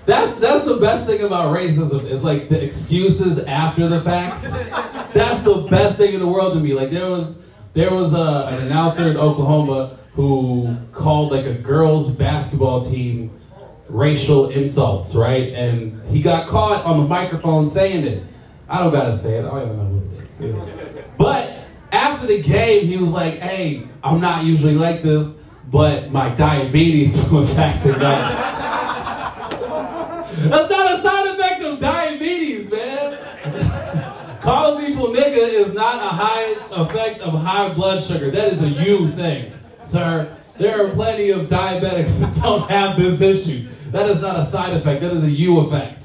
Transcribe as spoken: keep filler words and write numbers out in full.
That's that's the best thing about racism is like the excuses after the fact. That's the best thing in the world to me. Like there was there was a, an announcer in Oklahoma who called like a girls basketball team racial insults, right? And he got caught on the microphone saying it. I don't gotta say it. I don't know what it is. But after the game, he was like, "Hey, I'm not usually like this, but my diabetes was acting up." That's not a side effect of diabetes, man. Calling people nigga is not a high effect of high blood sugar. That is a you thing, sir. There are plenty of diabetics that don't have this issue. That is not a side effect. That is a you effect.